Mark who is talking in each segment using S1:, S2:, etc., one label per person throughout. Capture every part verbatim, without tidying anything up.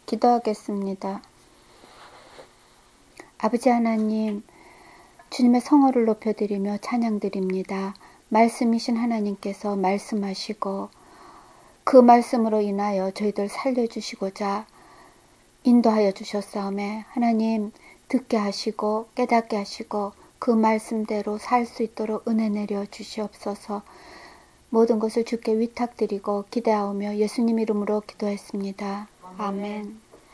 S1: 기도하겠습니다. 아버지 하나님, 주님의 성호를 높여드리며 찬양드립니다. 말씀이신 하나님께서 말씀하시고 그 말씀으로 인하여 저희들 살려주시고자 인도하여 주셨사오매 하나님 듣게 하시고 깨닫게 하시고 그 말씀대로 살 수 있도록 은혜 내려 주시옵소서. 모든 것을 주께 위탁드리고 기대하오며 예수님 이름으로 기도했습니다. 아멘.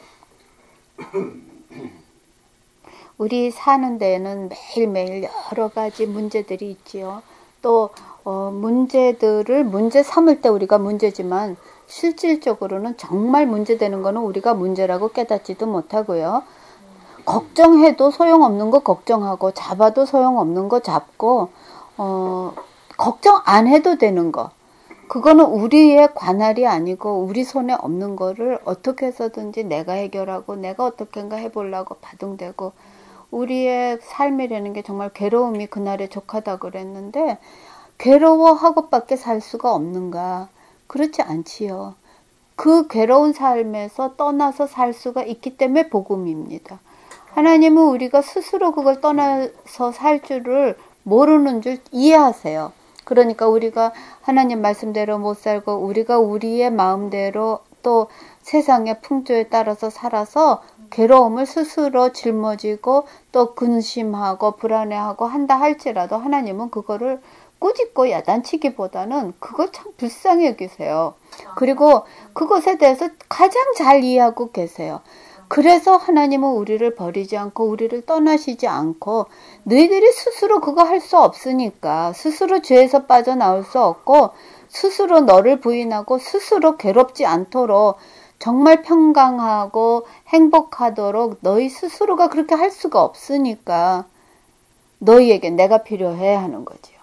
S1: 우리 사는 데에는 매일매일 여러 가지 문제들이 있지요. 또 어, 문제들을 문제 삼을 때 우리가 문제지만 실질적으로는 정말 문제되는 거는 우리가 문제라고 깨닫지도 못하고요. 걱정해도 소용없는 거 걱정하고 잡아도 소용없는 거 잡고 어, 걱정 안 해도 되는 거 그거는 우리의 관할이 아니고 우리 손에 없는 거를 어떻게 해서든지 내가 해결하고 내가 어떻게인가 해보려고 바둥대고 우리의 삶이라는 게 정말 괴로움이 그날에 족하다 그랬는데 괴로워하고밖에 살 수가 없는가? 그렇지 않지요. 그 괴로운 삶에서 떠나서 살 수가 있기 때문에 복음입니다. 하나님은 우리가 스스로 그걸 떠나서 살 줄을 모르는 줄 이해하세요. 그러니까 우리가 하나님 말씀대로 못 살고 우리가 우리의 마음대로 또 세상의 풍조에 따라서 살아서 괴로움을 스스로 짊어지고 또 근심하고 불안해하고 한다 할지라도 하나님은 그거를 꾸짖고 야단치기보다는 그걸 참 불쌍히 여기세요. 그리고 그것에 대해서 가장 잘 이해하고 계세요. 그래서 하나님은 우리를 버리지 않고 우리를 떠나시지 않고 너희들이 스스로 그거 할 수 없으니까 스스로 죄에서 빠져나올 수 없고 스스로 너를 부인하고 스스로 괴롭지 않도록 정말 평강하고 행복하도록 너희 스스로가 그렇게 할 수가 없으니까 너희에게 내가 필요해 하는 거지요.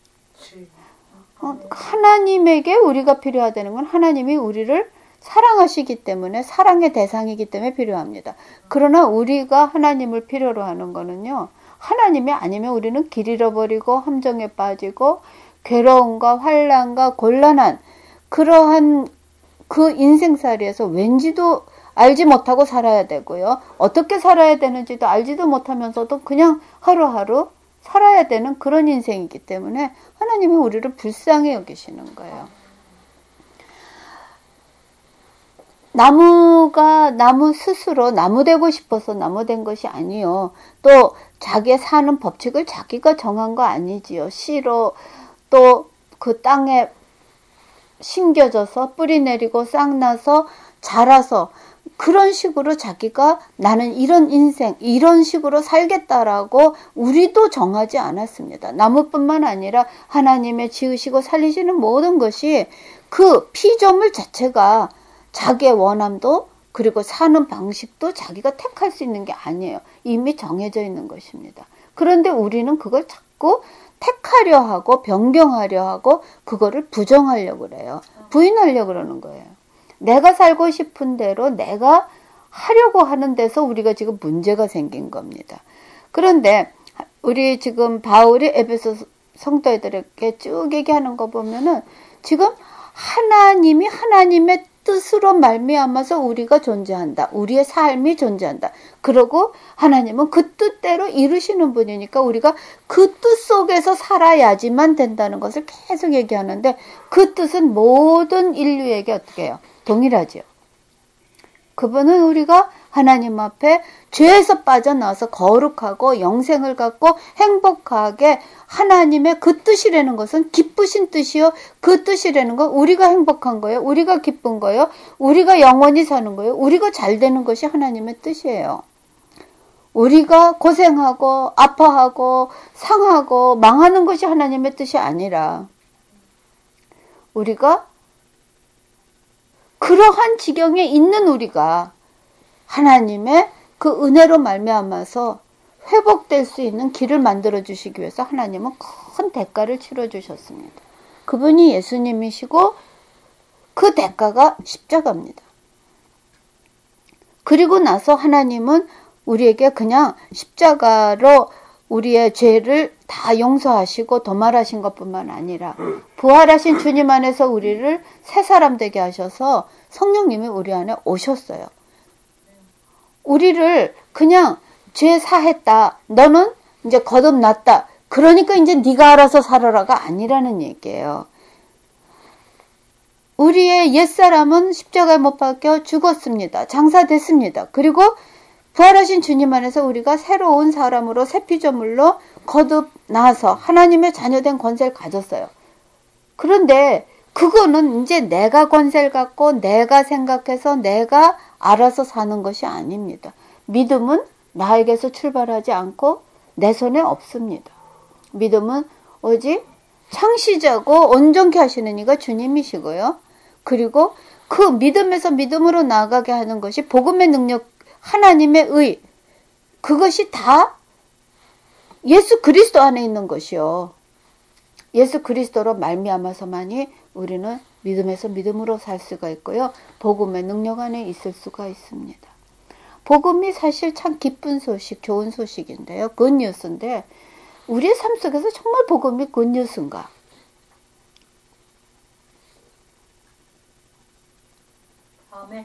S1: 어, 하나님에게 우리가 필요하다는 건 하나님이 우리를 사랑하시기 때문에 사랑의 대상이기 때문에 필요합니다. 그러나 우리가 하나님을 필요로 하는 거는요. 하나님이 아니면 우리는 길 잃어버리고 함정에 빠지고 괴로움과 환난과 곤란한 그러한 그 인생살이에서 왠지도 알지 못하고 살아야 되고요. 어떻게 살아야 되는지도 알지도 못하면서도 그냥 하루하루 살아야 되는 그런 인생이기 때문에 하나님이 우리를 불쌍히 여기시는 거예요. 나무가 나무 스스로 나무 되고 싶어서 나무 된 것이 아니요. 또 자기의 사는 법칙을 자기가 정한 거 아니지요. 씨로 또 그 땅에 심겨져서 뿌리 내리고 싹나서 자라서 그런 식으로 자기가 나는 이런 인생 이런 식으로 살겠다라고 우리도 정하지 않았습니다. 나무뿐만 아니라 하나님의 지으시고 살리시는 모든 것이 그 피조물 자체가 자기의 원함도 그리고 사는 방식도 자기가 택할 수 있는 게 아니에요. 이미 정해져 있는 것입니다. 그런데 우리는 그걸 자꾸 택하려 하고 변경하려 하고 그거를 부정하려고 그래요. 부인하려고 그러는 거예요. 내가 살고 싶은 대로 내가 하려고 하는 데서 우리가 지금 문제가 생긴 겁니다. 그런데 우리 지금 바울이 에베소 성도들에게 쭉 얘기하는 거 보면은 지금 하나님이 하나님의 뜻으로 말미암아서 우리가 존재한다. 우리의 삶이 존재한다. 그리고 하나님은 그 뜻대로 이루시는 분이니까 우리가 그 뜻 속에서 살아야지만 된다는 것을 계속 얘기하는데 그 뜻은 모든 인류에게 어떻게 해요? 동일하죠. 그분은 우리가 하나님 앞에 죄에서 빠져나와서 거룩하고 영생을 갖고 행복하게 하나님의 그 뜻이라는 것은 기쁘신 뜻이요. 그 뜻이라는 건 우리가 행복한 거예요. 우리가 기쁜 거예요. 우리가 영원히 사는 거예요. 우리가 잘 되는 것이 하나님의 뜻이에요. 우리가 고생하고 아파하고 상하고 망하는 것이 하나님의 뜻이 아니라 우리가 그러한 지경에 있는 우리가 하나님의 그 은혜로 말미암아서 회복될 수 있는 길을 만들어 주시기 위해서 하나님은 큰 대가를 치러 주셨습니다. 그분이 예수님이시고 그 대가가 십자가입니다. 그리고 나서 하나님은 우리에게 그냥 십자가로 우리의 죄를 다 용서하시고 도말하신 것뿐만 아니라 부활하신 주님 안에서 우리를 새 사람 되게 하셔서 성령님이 우리 안에 오셨어요. 우리를 그냥 죄 사했다. 너는 이제 거듭났다. 그러니까 이제 네가 알아서 살아라가 아니라는 얘기예요. 우리의 옛사람은 십자가에 못 박혀 죽었습니다. 장사됐습니다. 그리고 부활하신 주님 안에서 우리가 새로운 사람으로 새 피조물로 거듭나서 하나님의 자녀된 권세를 가졌어요. 그런데 그거는 이제 내가 권세를 갖고 내가 생각해서 내가 알아서 사는 것이 아닙니다. 믿음은 나에게서 출발하지 않고 내 손에 없습니다. 믿음은 오직 창시자고 온전케 하시는 이가 주님이시고요. 그리고 그 믿음에서 믿음으로 나아가게 하는 것이 복음의 능력, 하나님의 의, 그것이 다 예수 그리스도 안에 있는 것이요. 예수 그리스도로 말미암아서만이 우리는 믿음에서 믿음으로 살 수가 있고요. 복음의 능력 안에 있을 수가 있습니다. 복음이 사실 참 기쁜 소식, 좋은 소식인데요. 굿뉴스인데 우리의 삶 속에서 정말 복음이 굿뉴스인가?
S2: 아멘.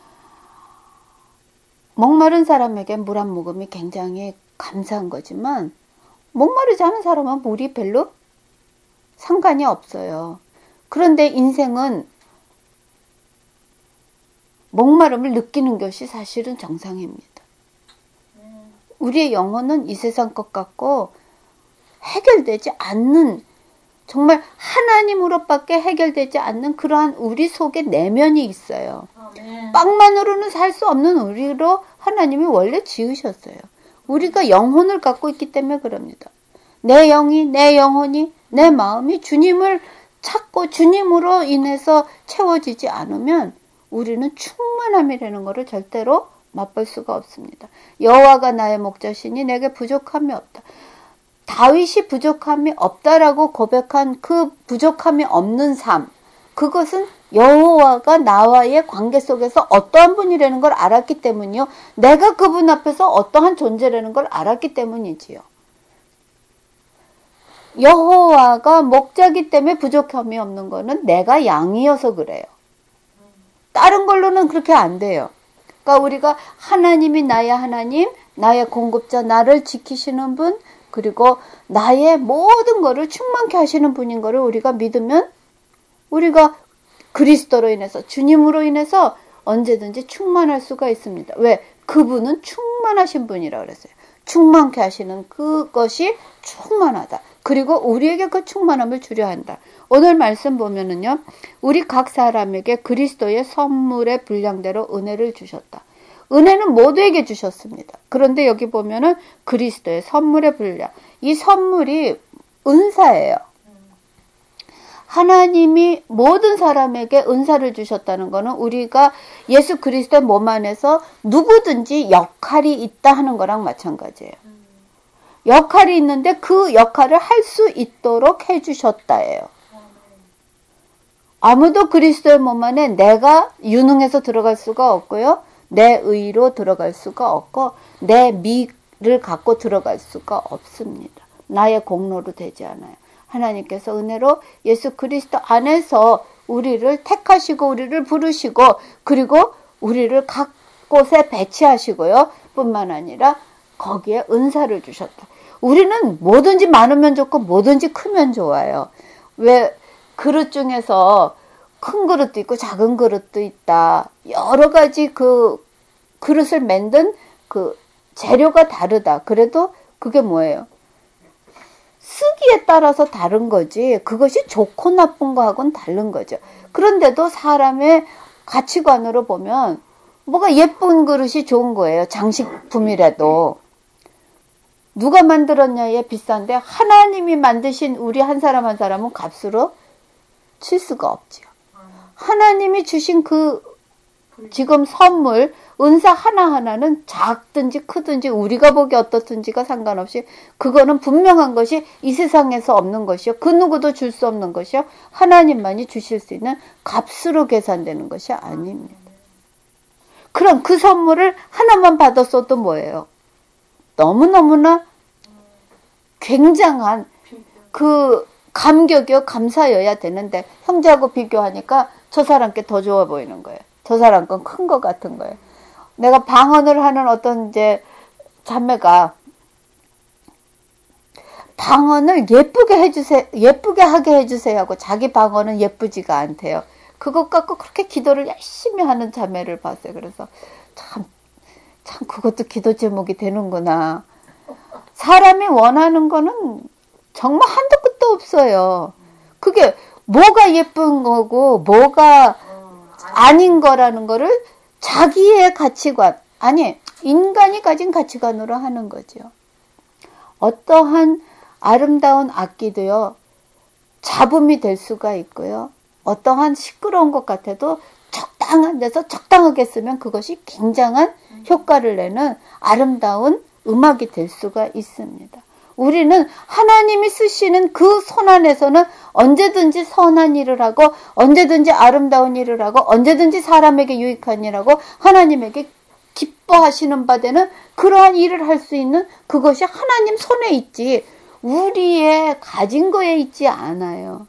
S1: 목마른 사람에게 물 한 모금이 굉장히 감사한 거지만 목마르지 않은 사람은 물이 별로 상관이 없어요. 그런데 인생은 목마름을 느끼는 것이 사실은 정상입니다. 우리의 영혼은 이 세상 것 같고 해결되지 않는, 정말 하나님으로밖에 해결되지 않는 그러한 우리 속에 내면이 있어요.
S2: 아멘.
S1: 빵만으로는 살 수 없는 우리로 하나님이 원래 지으셨어요. 우리가 영혼을 갖고 있기 때문에 그럽니다. 내 영이, 내 영혼이, 내 마음이 주님을 찾고 주님으로 인해서 채워지지 않으면 우리는 충만함이라는 것을 절대로 맛볼 수가 없습니다. 여호와가 나의 목자시니 내게 부족함이 없다. 다윗이 부족함이 없다라고 고백한 그 부족함이 없는 삶, 그것은 여호와가 나와의 관계 속에서 어떠한 분이라는 걸 알았기 때문이요. 내가 그분 앞에서 어떠한 존재라는 걸 알았기 때문이지요. 여호와가 목자기 때문에 부족함이 없는 거는 내가 양이어서 그래요. 다른 걸로는 그렇게 안 돼요. 그러니까 우리가 하나님이 나의 하나님, 나의 공급자, 나를 지키시는 분, 그리고 나의 모든 거를 충만케 하시는 분인 거를 우리가 믿으면 우리가 그리스도로 인해서, 주님으로 인해서 언제든지 충만할 수가 있습니다. 왜? 그분은 충만하신 분이라고 그랬어요. 충만케 하시는 그것이 충만하다. 그리고 우리에게 그 충만함을 주려 한다. 오늘 말씀 보면은요, 우리 각 사람에게 그리스도의 선물의 분량대로 은혜를 주셨다. 은혜는 모두에게 주셨습니다. 그런데 여기 보면은 그리스도의 선물의 분량. 이 선물이 은사예요. 하나님이 모든 사람에게 은사를 주셨다는 것은 우리가 예수 그리스도의 몸 안에서 누구든지 역할이 있다 하는 거랑 마찬가지예요. 역할이 있는데 그 역할을 할 수 있도록 해주셨다예요. 아무도 그리스도의 몸 안에 내가 유능해서 들어갈 수가 없고요. 내 의로 들어갈 수가 없고 내 미를 갖고 들어갈 수가 없습니다. 나의 공로로 되지 않아요. 하나님께서 은혜로 예수 그리스도 안에서 우리를 택하시고 우리를 부르시고 그리고 우리를 각 곳에 배치하시고요. 뿐만 아니라 거기에 은사를 주셨다. 우리는 뭐든지 많으면 좋고 뭐든지 크면 좋아요. 왜 그릇 중에서 큰 그릇도 있고 작은 그릇도 있다. 여러 가지 그 그릇을 만든 그 재료가 다르다. 그래도 그게 뭐예요? 쓰기에 따라서 다른 거지. 그것이 좋고 나쁜 거하고는 다른 거죠. 그런데도 사람의 가치관으로 보면 뭐가 예쁜 그릇이 좋은 거예요. 장식품이라도. 누가 만들었냐에 비싼데 하나님이 만드신 우리 한 사람 한 사람은 값으로 칠 수가 없지요. 하나님이 주신 그 지금 선물, 은사 하나하나는 작든지 크든지 우리가 보기 어떻든지가 상관없이 그거는 분명한 것이 이 세상에서 없는 것이요. 그 누구도 줄 수 없는 것이요. 하나님만이 주실 수 있는 값으로 계산되는 것이 아닙니다. 그럼 그 선물을 하나만 받았어도 뭐예요? 너무너무나 굉장한 그 감격이요, 감사여야 되는데 형제하고 비교하니까 저 사람께 더 좋아 보이는 거예요. 저 사람 건 큰 것 같은 거예요. 내가 방언을 하는 어떤 이제 자매가 방언을 예쁘게 해주세요, 예쁘게 하게 해주세요 하고 자기 방언은 예쁘지가 않대요. 그것 갖고 그렇게 기도를 열심히 하는 자매를 봤어요. 그래서 참, 참 그것도 기도 제목이 되는구나. 사람이 원하는 거는 정말 한도 끝도 없어요. 그게 뭐가 예쁜 거고 뭐가 아닌 거라는 거를 자기의 가치관, 아니 인간이 가진 가치관으로 하는 거죠. 어떠한 아름다운 악기도요, 잡음이 될 수가 있고요. 어떠한 시끄러운 것 같아도 적당한 데서 적당하게 쓰면 그것이 굉장한 효과를 내는 아름다운 음악이 될 수가 있습니다. 우리는 하나님이 쓰시는 그 손 안에서는 언제든지 선한 일을 하고 언제든지 아름다운 일을 하고 언제든지 사람에게 유익한 일을 하고 하나님에게 기뻐하시는 바되는 그러한 일을 할 수 있는 그것이 하나님 손에 있지 우리의 가진 거에 있지 않아요.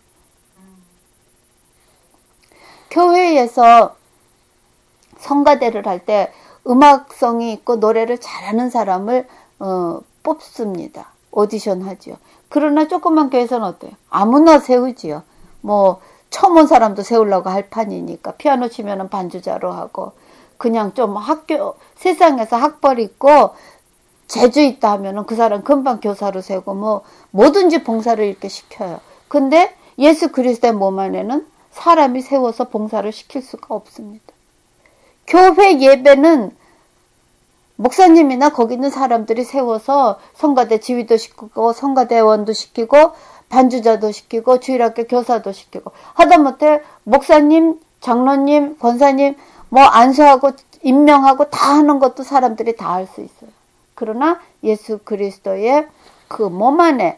S1: 교회에서 성가대를 할 때 음악성이 있고 노래를 잘하는 사람을 어, 뽑습니다. 오디션 하지요. 그러나 조그만 교회에서는 어때요? 아무나 세우지요. 뭐 처음 온 사람도 세우려고 할 판이니까 피아노 치면은 반주자로 하고 그냥 좀 학교 세상에서 학벌 있고 재주 있다 하면은 그 사람 금방 교사로 세고 뭐 뭐든지 봉사를 이렇게 시켜요. 근데 예수 그리스도의 몸 안에는 사람이 세워서 봉사를 시킬 수가 없습니다. 교회 예배는 목사님이나 거기 있는 사람들이 세워서 성가대 지휘도 시키고 성가대원도 시키고 반주자도 시키고 주일학교 교사도 시키고 하다못해 목사님, 장로님, 권사님 뭐 안수하고 임명하고 다 하는 것도 사람들이 다 할 수 있어요. 그러나 예수 그리스도의 그 몸 안에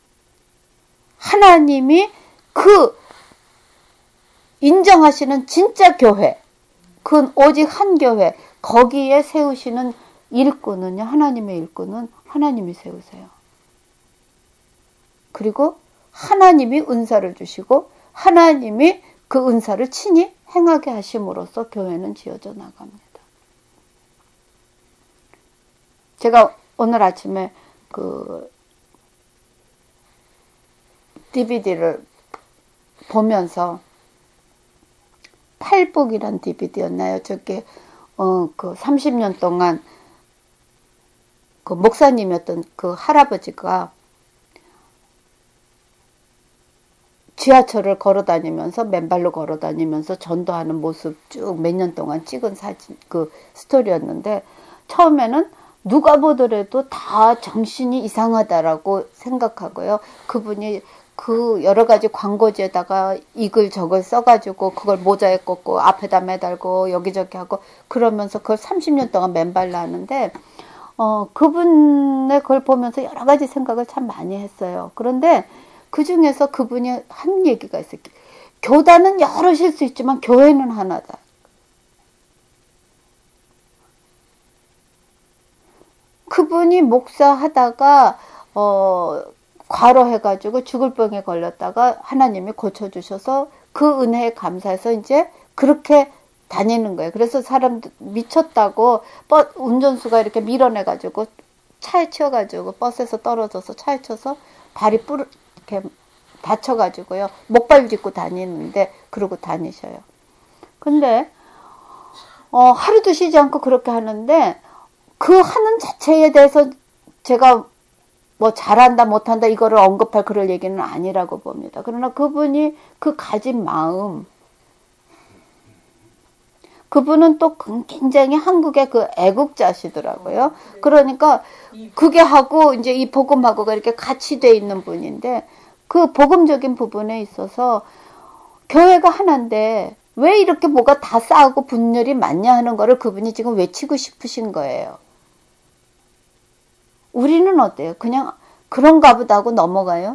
S1: 하나님이 그 인정하시는 진짜 교회, 그 오직 한 교회, 거기에 세우시는 일꾼은요, 하나님의 일꾼은 하나님이 세우세요. 그리고 하나님이 은사를 주시고 하나님이 그 은사를 친히 행하게 하심으로써 교회는 지어져 나갑니다. 제가 오늘 아침에 그 디비디를 보면서 팔복이란 디비디였나요? 저게 어 그 삼십 년 동안 그 목사님이었던 그 할아버지가 지하철을 걸어 다니면서 맨발로 걸어 다니면서 전도하는 모습 쭉 몇 년 동안 찍은 사진 그 스토리였는데 처음에는 누가 보더라도 다 정신이 이상하다라고 생각하고요. 그분이 그 여러 가지 광고지에다가 이글 저글 써가지고 그걸 모자에 꽂고 앞에다 매달고 여기저기 하고 그러면서 그걸 삼십 년 동안 맨발로 하는데 어 그분의 그걸 보면서 여러 가지 생각을 참 많이 했어요. 그런데 그 중에서 그분이 한 얘기가 있어요. 교단은 여럿일 수 있지만 교회는 하나다. 그분이 목사하다가 어 과로해가지고 죽을 병에 걸렸다가 하나님이 고쳐주셔서 그 은혜에 감사해서 이제 그렇게 다니는 거예요. 그래서 사람들 미쳤다고 버, 운전수가 이렇게 밀어내가지고 차에 치여가지고 버스에서 떨어져서 차에 쳐서 발이 뿌르 이렇게 다쳐가지고요. 목발 짚고 다니는데 그러고 다니셔요. 근데 어, 하루도 쉬지 않고 그렇게 하는데 그 하는 자체에 대해서 제가 뭐 잘한다 못한다 이거를 언급할 그럴 얘기는 아니라고 봅니다. 그러나 그분이 그 가진 마음, 그분은 또 굉장히 한국의 그 애국자시더라고요. 그러니까 그게 하고 이제 이 복음하고가 이렇게 같이 돼 있는 분인데 그 복음적인 부분에 있어서 교회가 하나인데 왜 이렇게 뭐가 다 싸우고 분열이 많냐 하는 거를 그분이 지금 외치고 싶으신 거예요. 우리는 어때요? 그냥 그런가 보다 하고 넘어가요?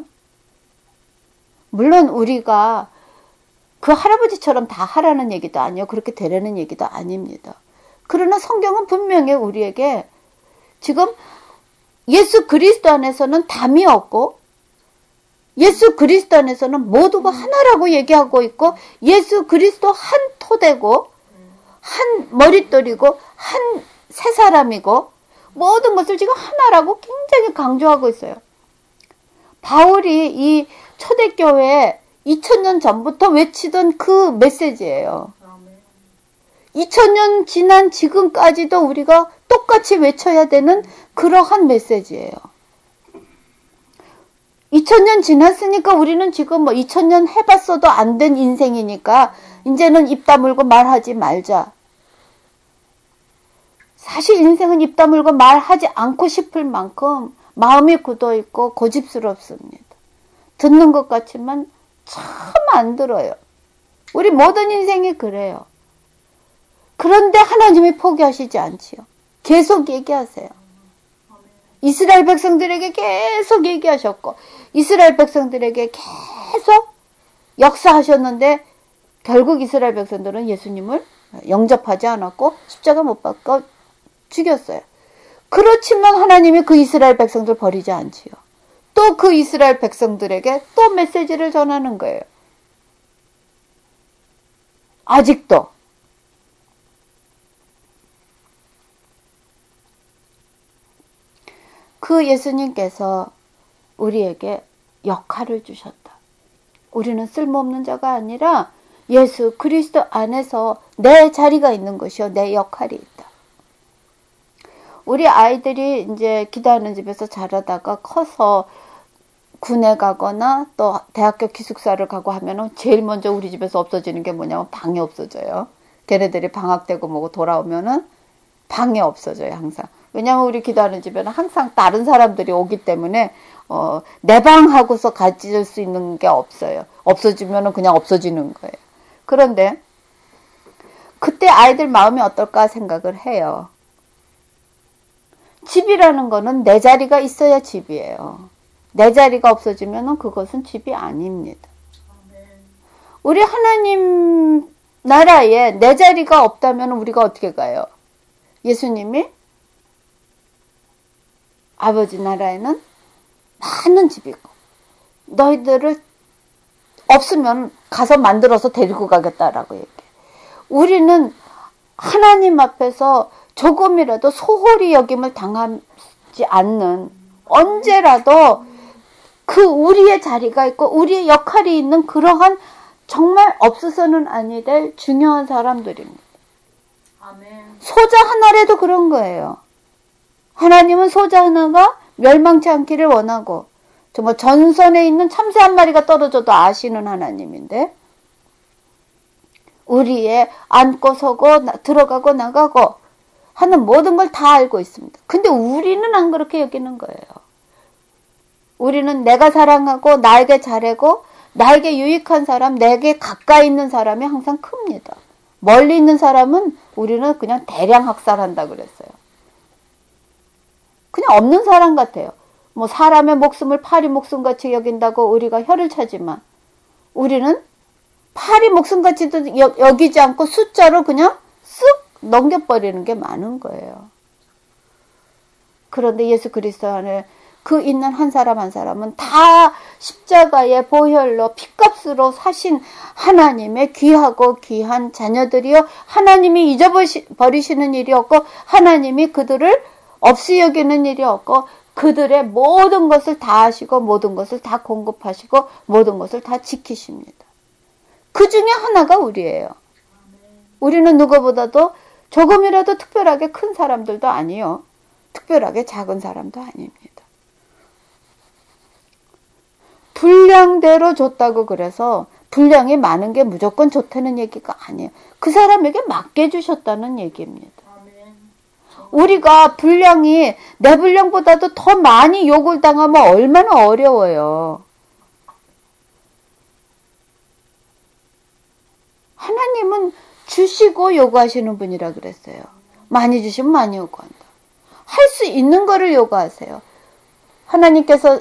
S1: 물론 우리가 그 할아버지처럼 다 하라는 얘기도 아니에요. 그렇게 되라는 얘기도 아닙니다. 그러나 성경은 분명히 우리에게 지금 예수 그리스도 안에서는 담이 없고 예수 그리스도 안에서는 모두가 하나라고 얘기하고 있고 예수 그리스도 한 토대고 한 머릿돌이고 한 세 사람이고 모든 것을 지금 하나라고 굉장히 강조하고 있어요. 바울이 이 초대교회에 이천 년 전부터 외치던 그 메시지예요. 이천 년 지난 지금까지도 우리가 똑같이 외쳐야 되는 그러한 메시지예요. 이천 년 지났으니까 우리는 지금 뭐 이천 년 해봤어도 안 된 인생이니까 이제는 입 다물고 말하지 말자. 사실 인생은 입 다물고 말하지 않고 싶을 만큼 마음이 굳어있고 고집스럽습니다. 듣는 것 같지만 참 안 들어요. 우리 모든 인생이 그래요. 그런데 하나님이 포기하시지 않지요. 계속 얘기하세요. 이스라엘 백성들에게 계속 얘기하셨고 이스라엘 백성들에게 계속 역사하셨는데 결국 이스라엘 백성들은 예수님을 영접하지 않았고 십자가 못 박아 죽였어요. 그렇지만 하나님이 그 이스라엘 백성들 버리지 않지요. 또 그 이스라엘 백성들에게 또 메시지를 전하는 거예요. 아직도 그 예수님께서 우리에게 역할을 주셨다. 우리는 쓸모없는 자가 아니라 예수 그리스도 안에서 내 자리가 있는 것이요. 내 역할이 있다. 우리 아이들이 이제 기도하는 집에서 자라다가 커서 군에 가거나 또 대학교 기숙사를 가고 하면은 제일 먼저 우리 집에서 없어지는 게 뭐냐면 방이 없어져요. 걔네들이 방학되고 뭐고 돌아오면은 방이 없어져요, 항상. 왜냐면 우리 기도하는 집에는 항상 다른 사람들이 오기 때문에 어, 내 방하고서 가질 수 있는 게 없어요. 없어지면은 그냥 없어지는 거예요. 그런데 그때 아이들 마음이 어떨까 생각을 해요. 집이라는 거는 내 자리가 있어야 집이에요. 내 자리가 없어지면은 그것은 집이 아닙니다. 우리 하나님 나라에 내 자리가 없다면 우리가 어떻게 가요? 예수님이 아버지 나라에는 많은 집이 있고 너희들을 없으면 가서 만들어서 데리고 가겠다라고 얘기해. 우리는 하나님 앞에서 조금이라도 소홀히 여김을 당하지 않는 언제라도 그 우리의 자리가 있고 우리의 역할이 있는 그러한 정말 없어서는 아니 될 중요한 사람들입니다.
S2: 아멘.
S1: 소자 하나라도 그런 거예요. 하나님은 소자 하나가 멸망치 않기를 원하고 정말 전선에 있는 참새 한 마리가 떨어져도 아시는 하나님인데 우리의 앉고 서고 나, 들어가고 나가고 하는 모든 걸 다 알고 있습니다. 근데 우리는 안 그렇게 여기는 거예요. 우리는 내가 사랑하고 나에게 잘하고 나에게 유익한 사람, 내게 가까이 있는 사람이 항상 큽니다. 멀리 있는 사람은 우리는 그냥 대량 학살한다 그랬어요. 그냥 없는 사람 같아요. 뭐 사람의 목숨을 파리 목숨같이 여긴다고 우리가 혀를 차지만 우리는 파리 목숨같이도 여기지 않고 숫자로 그냥 쓱 넘겨버리는 게 많은 거예요. 그런데 예수 그리스도 안에 그 있는 한 사람 한 사람은 다 십자가의 보혈로 피값으로 사신 하나님의 귀하고 귀한 자녀들이요. 하나님이 잊어버리시는 일이 없고 하나님이 그들을 없이 여기는 일이 없고 그들의 모든 것을 다 하시고 모든 것을 다 공급하시고 모든 것을 다 지키십니다. 그 중에 하나가 우리예요. 우리는 누구보다도 조금이라도 특별하게 큰 사람들도 아니요. 특별하게 작은 사람도 아닙니다. 분량대로 줬다고 그래서 분량이 많은 게 무조건 좋다는 얘기가 아니에요. 그 사람에게 맞게 주셨다는 얘기입니다. 우리가 분량이 내 분량보다도 더 많이 욕을 당하면 얼마나 어려워요. 하나님은 주시고 요구하시는 분이라 그랬어요. 많이 주시면 많이 요구한다. 할 수 있는 거를 요구하세요. 하나님께서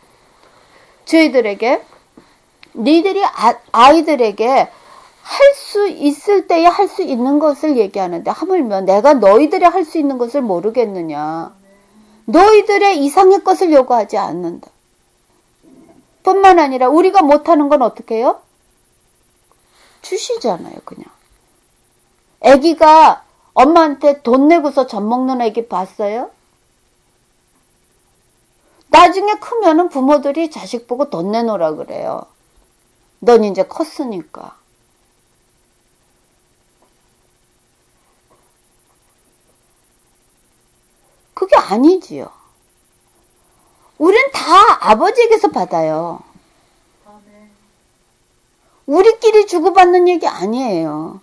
S1: 저희들에게 너희들이 아, 아이들에게 할 수 있을 때에 할 수 있는 것을 얘기하는데 하물며 내가 너희들이 할 수 있는 것을 모르겠느냐. 너희들의 이상의 것을 요구하지 않는다. 뿐만 아니라 우리가 못하는 건 어떻게 해요? 주시잖아요. 그냥. 애기가 엄마한테 돈 내고서 젖 먹는 애기 봤어요? 나중에 크면은 부모들이 자식 보고 돈 내놓으라 그래요. 넌 이제 컸으니까. 그게 아니지요. 우린 다 아버지에게서 받아요. 우리끼리 주고받는 얘기 아니에요.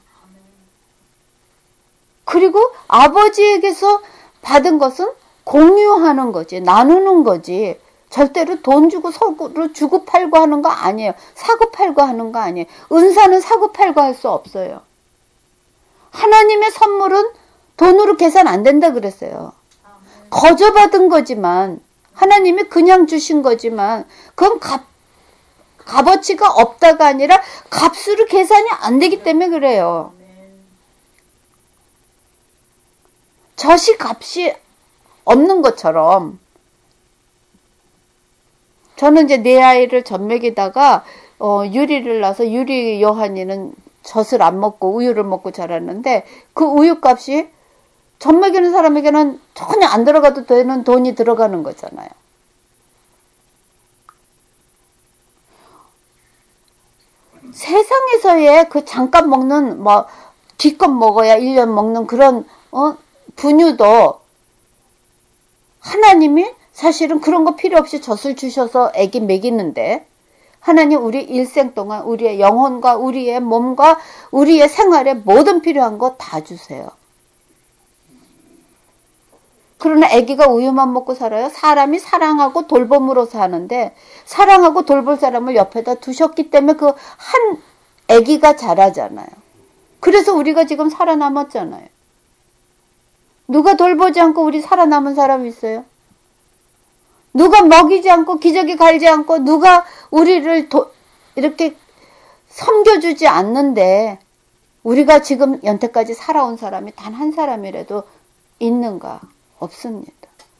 S1: 그리고 아버지에게서 받은 것은 공유하는 거지, 나누는 거지. 절대로 돈 주고 서로 주고 팔고 하는 거 아니에요. 사고 팔고 하는 거 아니에요. 은사는 사고 팔고 할 수 없어요. 하나님의 선물은 돈으로 계산 안 된다 그랬어요. 거저 받은 거지만, 하나님이 그냥 주신 거지만, 그건 값, 값어치가 없다가 아니라 값으로 계산이 안 되기 때문에 그래요. 젖이 값이 없는 것처럼. 저는 이제 내 아이를 젖 먹이다가 어, 유리를 낳아서 유리 요한이는 젖을 안 먹고 우유를 먹고 자랐는데, 그 우유값이 젖 먹이는 사람에게는 전혀 안 들어가도 되는 돈이 들어가는 거잖아요. 세상에서의 그 잠깐 먹는, 뭐 기껏 먹어야 일 년 먹는 그런 어, 분유도 하나님이 사실은 그런 거 필요 없이 젖을 주셔서 애기 먹이는데, 하나님 우리 일생 동안 우리의 영혼과 우리의 몸과 우리의 생활에 모든 필요한 거 다 주세요. 그러나 애기가 우유만 먹고 살아요? 사람이 사랑하고 돌봄으로 사는데, 사랑하고 돌볼 사람을 옆에다 두셨기 때문에 그 한 애기가 자라잖아요. 그래서 우리가 지금 살아남았잖아요. 누가 돌보지 않고 우리 살아남은 사람 있어요? 누가 먹이지 않고 기저귀 갈지 않고 누가 우리를 도, 이렇게 섬겨주지 않는데 우리가 지금 연태까지 살아온 사람이 단 한 사람이라도 있는가? 없습니다.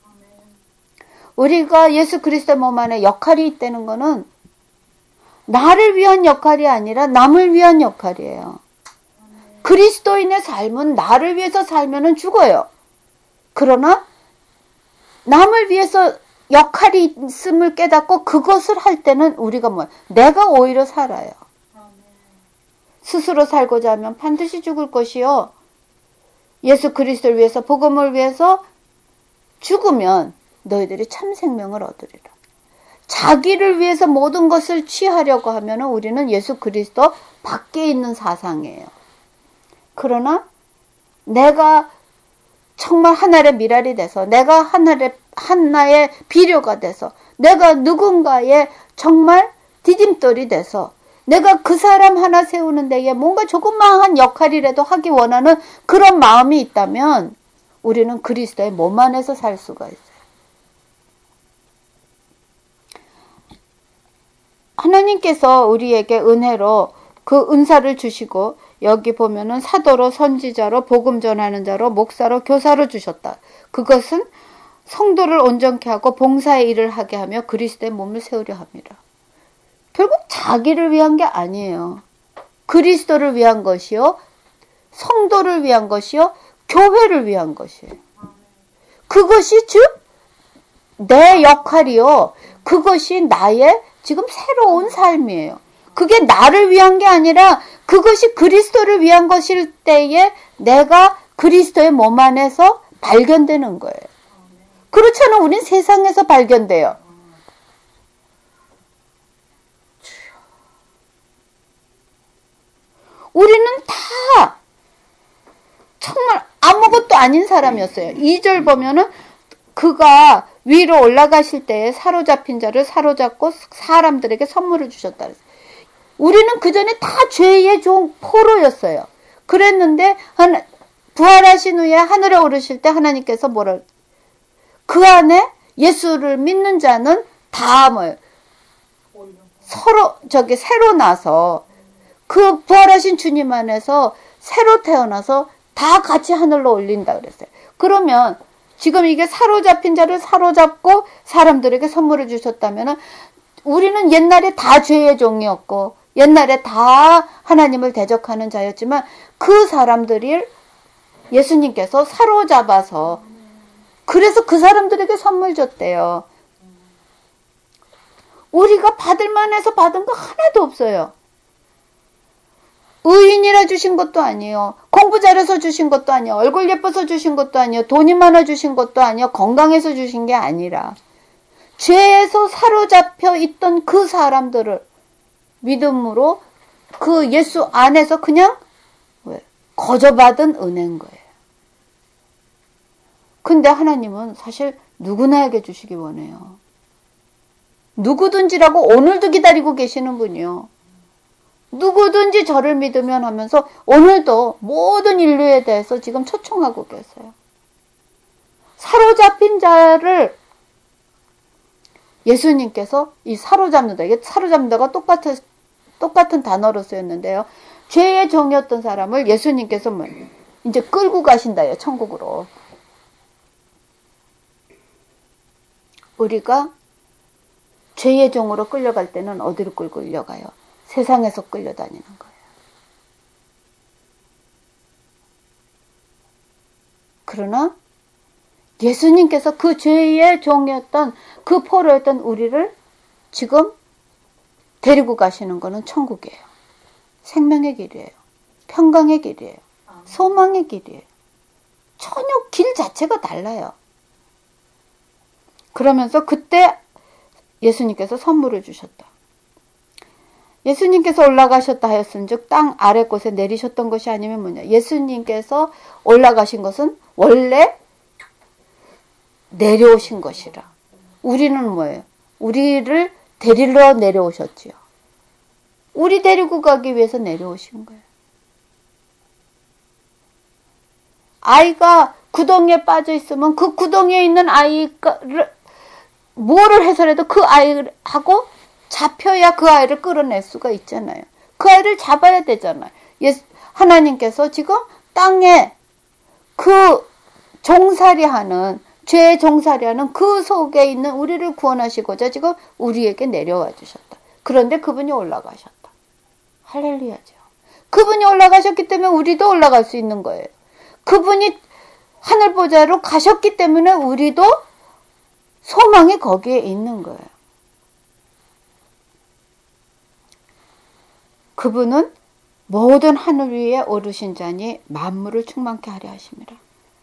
S1: 우리가 예수 그리스도 몸 안에 역할이 있다는 거는 나를 위한 역할이 아니라 남을 위한 역할이에요. 그리스도인의 삶은 나를 위해서 살면은 죽어요. 그러나 남을 위해서 역할이 있음을 깨닫고 그것을 할 때는 우리가 뭐 내가 오히려 살아요. 스스로 살고자 하면 반드시 죽을 것이요. 예수 그리스도를 위해서, 복음을 위해서 죽으면 너희들이 참 생명을 얻으리라. 자기를 위해서 모든 것을 취하려고 하면 우리는 예수 그리스도 밖에 있는 사상이에요. 그러나 내가 정말 하나의 미랄이 돼서, 내가 하나의, 하나의 비료가 돼서, 내가 누군가의 정말 디딤돌이 돼서 내가 그 사람 하나 세우는 데에 뭔가 조그마한 역할이라도 하기 원하는 그런 마음이 있다면 우리는 그리스도의 몸 안에서 살 수가 있어요. 하나님께서 우리에게 은혜로 그 은사를 주시고, 여기 보면은 사도로, 선지자로, 복음 전하는 자로, 목사로, 교사로 주셨다. 그것은 성도를 온전케 하고 봉사의 일을 하게 하며 그리스도의 몸을 세우려 합니다. 결국 자기를 위한 게 아니에요. 그리스도를 위한 것이요, 성도를 위한 것이요, 교회를 위한 것이에요. 그것이 즉 내 역할이요, 그것이 나의 지금 새로운 삶이에요. 그게 나를 위한 게 아니라 그것이 그리스도를 위한 것일 때에 내가 그리스도의 몸 안에서 발견되는 거예요. 그렇지 않으면 우린 세상에서 발견돼요. 우리는 다 정말 아무것도 아닌 사람이었어요. 이 절 보면은 그가 위로 올라가실 때에 사로잡힌 자를 사로잡고 사람들에게 선물을 주셨다. 우리는 그 전에 다 죄의 종 포로였어요. 그랬는데 부활하신 후에 하늘에 오르실 때 하나님께서 뭐라, 그 안에 예수를 믿는 자는 다 뭐 서로 저기 새로 나서 그 부활하신 주님 안에서 새로 태어나서 다 같이 하늘로 올린다 그랬어요. 그러면 지금 이게 사로잡힌 자를 사로잡고 사람들에게 선물을 주셨다면 우리는 옛날에 다 죄의 종이었고 옛날에 다 하나님을 대적하는 자였지만 그 사람들을 예수님께서 사로잡아서 그래서 그 사람들에게 선물 줬대요. 우리가 받을 만해서 받은 거 하나도 없어요. 의인이라 주신 것도 아니에요. 공부 잘해서 주신 것도 아니에요. 얼굴 예뻐서 주신 것도 아니에요. 돈이 많아 주신 것도 아니에요. 건강해서 주신 게 아니라 죄에서 사로잡혀 있던 그 사람들을 믿음으로 그 예수 안에서 그냥 왜? 거저받은 은혜인 거예요. 근데 하나님은 사실 누구나에게 주시기 원해요. 누구든지라고 오늘도 기다리고 계시는 분이요. 누구든지 저를 믿으면 하면서 오늘도 모든 인류에 대해서 지금 초청하고 계세요. 사로잡힌 자를 예수님께서 이 사로잡는다. 이게 사로잡는다가 똑같은, 똑같은 단어로 쓰였는데요. 죄의 종이었던 사람을 예수님께서 뭐 이제 끌고 가신다요. 천국으로. 우리가 죄의 종으로 끌려갈 때는 어디로 끌고 끌려가요? 세상에서 끌려다니는 거예요. 그러나 예수님께서 그 죄의 종이었던 그 포로였던 우리를 지금 데리고 가시는 것은 천국이에요. 생명의 길이에요. 평강의 길이에요. 소망의 길이에요. 전혀 길 자체가 달라요. 그러면서 그때 예수님께서 선물을 주셨다. 예수님께서 올라가셨다 하였은즉 땅 아래 곳에 내리셨던 것이 아니면 뭐냐. 예수님께서 올라가신 것은 원래 내려오신 것이라. 우리는 뭐예요? 우리를 데리러 내려오셨지요. 우리 데리고 가기 위해서 내려오신 거예요. 아이가 구덩이에 빠져 있으면 그 구덩이에 있는 아이를 뭐를 해서라도 그 아이하고 잡혀야 그 아이를 끌어낼 수가 있잖아요. 그 아이를 잡아야 되잖아요. 하나님께서 지금 땅에 그 종살이하는 죄의 종살이하는 그 속에 있는 우리를 구원하시고자 지금 우리에게 내려와 주셨다. 그런데 그분이 올라가셨다. 할렐루야죠. 그분이 올라가셨기 때문에 우리도 올라갈 수 있는 거예요. 그분이 하늘보좌로 가셨기 때문에 우리도 소망이 거기에 있는 거예요. 그분은 모든 하늘 위에 오르신 자니 만물을 충만케 하려 하심이라.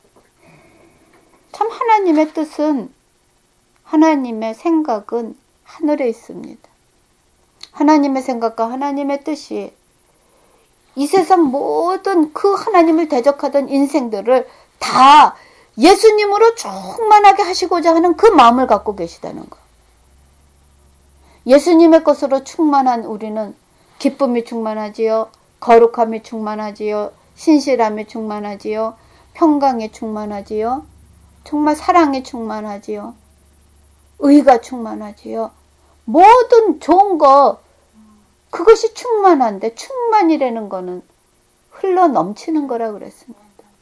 S1: 참 하나님의 뜻은, 하나님의 생각은 하늘에 있습니다. 하나님의 생각과 하나님의 뜻이 이 세상 모든 그 하나님을 대적하던 인생들을 다 예수님으로 충만하게 하시고자 하는 그 마음을 갖고 계시다는 거. 예수님의 것으로 충만한 우리는 기쁨이 충만하지요. 거룩함이 충만하지요. 신실함이 충만하지요. 평강이 충만하지요. 정말 사랑이 충만하지요. 의가 충만하지요. 모든 좋은 거 그것이 충만한데 충만이라는 거는 흘러 넘치는 거라 그랬습니다.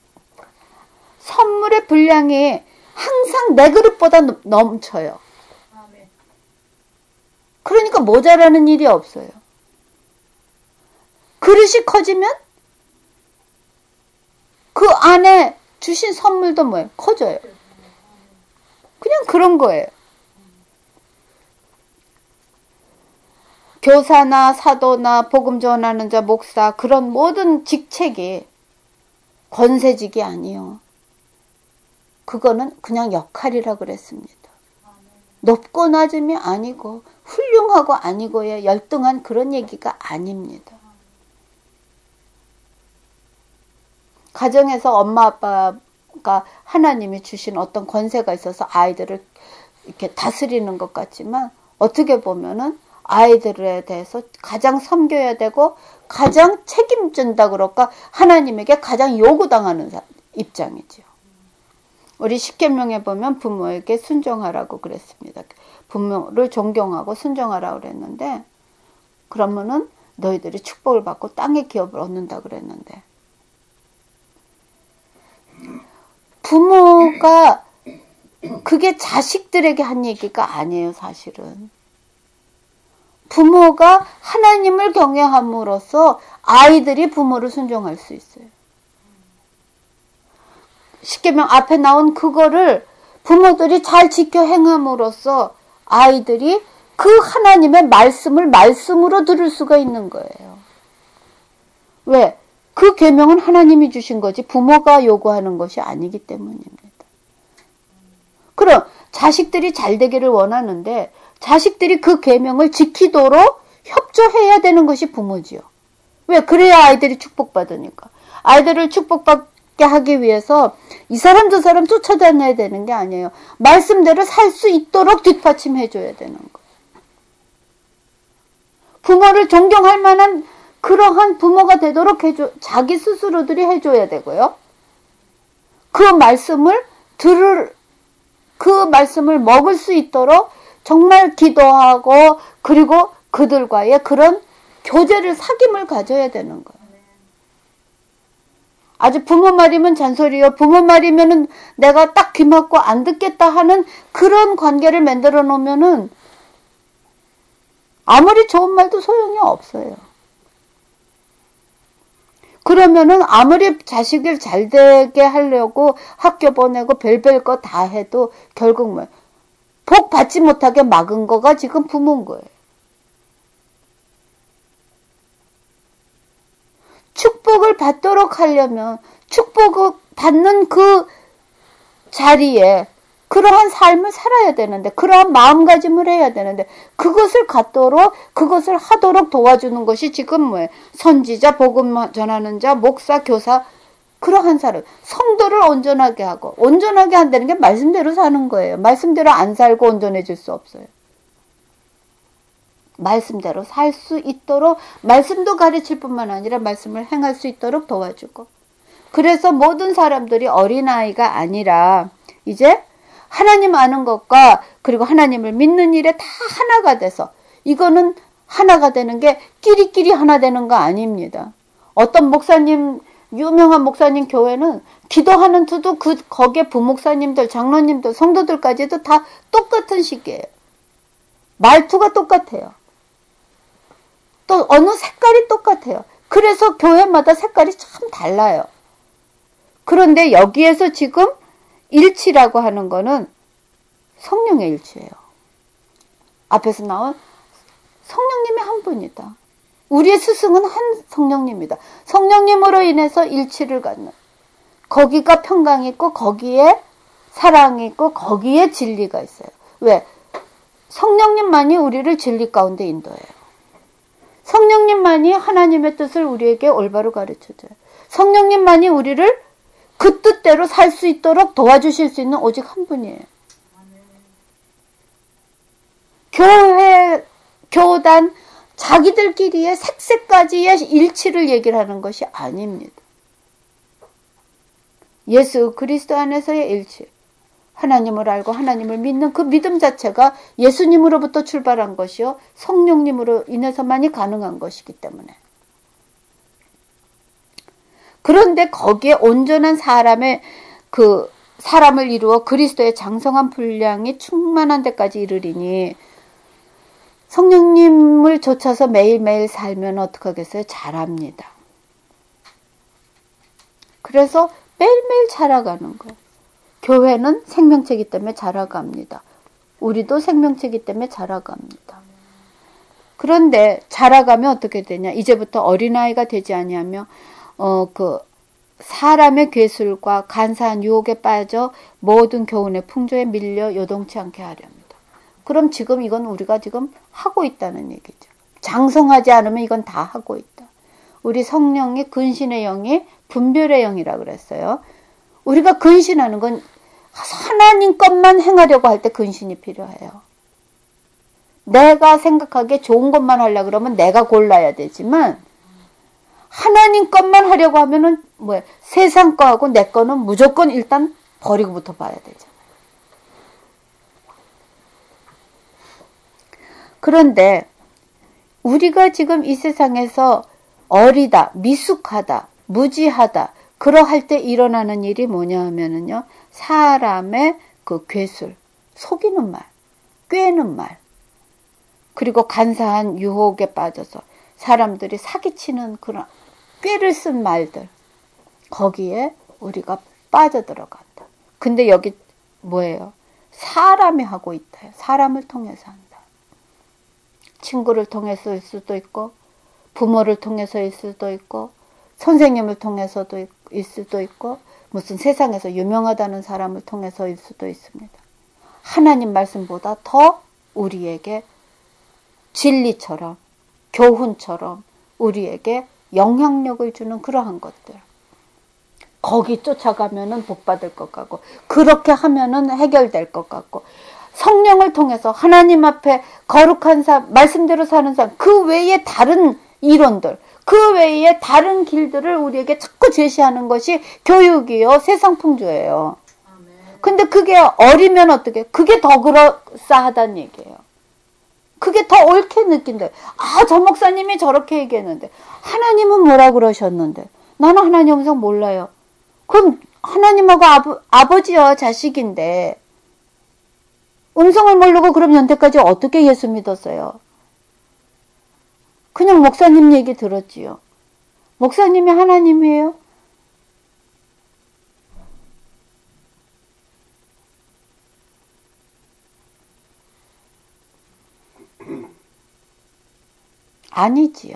S1: 선물의 분량이 항상 내 그릇보다 넘쳐요. 그러니까 모자라는 일이 없어요. 그릇이 커지면 그 안에 주신 선물도 뭐예요? 커져요. 그냥 그런 거예요. 교사나 사도나 복음 전하는 자, 목사, 그런 모든 직책이 권세직이 아니요. 그거는 그냥 역할이라 그랬습니다. 높고 낮음이 아니고 훌륭하고 아니고의 열등한 그런 얘기가 아닙니다. 가정에서 엄마 아빠가 하나님이 주신 어떤 권세가 있어서 아이들을 이렇게 다스리는 것 같지만 어떻게 보면은 아이들에 대해서 가장 섬겨야 되고 가장 책임진다 그럴까 하나님에게 가장 요구당하는 입장이죠. 우리 십계명에 보면 부모에게 순종하라고 그랬습니다. 부모를 존경하고 순종하라고 그랬는데 그러면은 너희들이 축복을 받고 땅의 기업을 얻는다 그랬는데 부모가 그게 자식들에게 한 얘기가 아니에요, 사실은. 부모가 하나님을 경외함으로써 아이들이 부모를 순종할 수 있어요. 십계명 앞에 나온 그거를 부모들이 잘 지켜 행함으로써 아이들이 그 하나님의 말씀을 말씀으로 들을 수가 있는 거예요. 왜? 그 계명은 하나님이 주신 거지 부모가 요구하는 것이 아니기 때문입니다. 그럼 자식들이 잘 되기를 원하는데 자식들이 그 계명을 지키도록 협조해야 되는 것이 부모지요. 왜? 그래야 아이들이 축복받으니까. 아이들을 축복받게 하기 위해서 이 사람 저 사람 쫓아다녀야 되는 게 아니에요. 말씀대로 살 수 있도록 뒷받침해 줘야 되는 거예요. 부모를 존경할 만한 그러한 부모가 되도록 해줘, 자기 스스로들이 해줘야 되고요. 그 말씀을 들을, 그 말씀을 먹을 수 있도록 정말 기도하고, 그리고 그들과의 그런 교제를, 사귐을 가져야 되는 거예요. 아주 부모 말이면 잔소리요. 부모 말이면은 내가 딱 귀 막고 안 듣겠다 하는 그런 관계를 만들어 놓으면은 아무리 좋은 말도 소용이 없어요. 그러면은 아무리 자식을 잘 되게 하려고 학교 보내고 별별 거 다 해도 결국 뭐 복 받지 못하게 막은 거가 지금 부모인 거예요. 축복을 받도록 하려면 축복을 받는 그 자리에 그러한 삶을 살아야 되는데, 그러한 마음가짐을 해야 되는데, 그것을 갖도록, 그것을 하도록 도와주는 것이 지금 뭐예요? 선지자, 복음 전하는 자, 목사, 교사, 그러한 사람. 성도를 온전하게 하고, 온전하게 한다는 게 말씀대로 사는 거예요. 말씀대로 안 살고 온전해질 수 없어요. 말씀대로 살 수 있도록, 말씀도 가르칠 뿐만 아니라 말씀을 행할 수 있도록 도와주고. 그래서 모든 사람들이 어린아이가 아니라, 이제 하나님 아는 것과 그리고 하나님을 믿는 일에 다 하나가 돼서, 이거는 하나가 되는 게 끼리끼리 하나 되는 거 아닙니다. 어떤 목사님, 유명한 목사님 교회는 기도하는 투도 그 거기에 부목사님들, 장로님들, 성도들까지도 다 똑같은 식이에요. 말투가 똑같아요. 또 어느 색깔이 똑같아요. 그래서 교회마다 색깔이 참 달라요. 그런데 여기에서 지금 일치라고 하는 거는 성령의 일치예요. 앞에서 나온 성령님이 한 분이다. 우리의 스승은 한 성령님이다. 성령님으로 인해서 일치를 갖는, 거기가 평강이 있고 거기에 사랑이 있고 거기에 진리가 있어요. 왜? 성령님만이 우리를 진리 가운데 인도해요. 성령님만이 하나님의 뜻을 우리에게 올바로 가르쳐줘요. 성령님만이 우리를 그 뜻대로 살 수 있도록 도와주실 수 있는 오직 한 분이에요. 교회, 교단, 자기들끼리의 색색까지의 일치를 얘기를 하는 것이 아닙니다. 예수 그리스도 안에서의 일치. 하나님을 알고 하나님을 믿는 그 믿음 자체가 예수님으로부터 출발한 것이요, 성령님으로 인해서만이 가능한 것이기 때문에. 그런데 거기에 온전한 사람의 그 사람을 이루어 그리스도의 장성한 분량이 충만한 데까지 이르리니, 성령님을 좇아서 매일매일 살면 어떡하겠어요? 잘합니다. 그래서 매일매일 자라가는 거예요. 교회는 생명체이기 때문에 자라갑니다. 우리도 생명체이기 때문에 자라갑니다. 그런데 자라가면 어떻게 되냐? 이제부터 어린아이가 되지 아니하며 어, 그 사람의 괴술과 간사한 유혹에 빠져 모든 교훈의 풍조에 밀려 요동치 않게 하렵니다. 그럼 지금 이건 우리가 지금 하고 있다는 얘기죠. 장성하지 않으면 이건 다 하고 있다. 우리 성령이 근신의 영이 분별의 영이라 그랬어요. 우리가 근신하는 건 하나님 것만 행하려고 할 때 근신이 필요해요. 내가 생각하기에 좋은 것만 하려고 그러면 내가 골라야 되지만, 하나님 것만 하려고 하면은 뭐야, 세상 거하고 내 거는 무조건 일단 버리고부터 봐야 되잖아요. 그런데 우리가 지금 이 세상에서 어리다, 미숙하다, 무지하다, 그러할 때 일어나는 일이 뭐냐 하면은요, 사람의 그 괴술, 속이는 말, 꿰는 말, 그리고 간사한 유혹에 빠져서 사람들이 사기치는 그런 꾀를 쓴 말들, 거기에 우리가 빠져들어간다. 근데 여기 뭐예요? 사람이 하고 있다. 사람을 통해서 한다. 친구를 통해서일 수도 있고, 부모를 통해서일 수도 있고, 선생님을 통해서도 일 수도 있고, 무슨 세상에서 유명하다는 사람을 통해서일 수도 있습니다. 하나님 말씀보다 더 우리에게 진리처럼, 교훈처럼 우리에게 영향력을 주는 그러한 것들. 거기 쫓아가면은 복 받을 것 같고, 그렇게 하면은 해결될 것 같고, 성령을 통해서 하나님 앞에 거룩한 삶, 말씀대로 사는 삶, 그 외에 다른 이론들, 그 외에 다른 길들을 우리에게 자꾸 제시하는 것이 교육이요, 세상 풍조예요. 근데 그게 어리면 어떻게? 그게 더 그럴싸하다는 얘기예요. 그게 더 옳게 느낀대. 아, 저 목사님이 저렇게 얘기했는데 하나님은 뭐라 그러셨는데 나는 하나님 음성 몰라요. 그럼 하나님하고 아버, 아버지와 자식인데 음성을 모르고 그럼 연태까지 어떻게 예수 믿었어요? 그냥 목사님 얘기 들었지요. 목사님이 하나님이에요? 아니지요.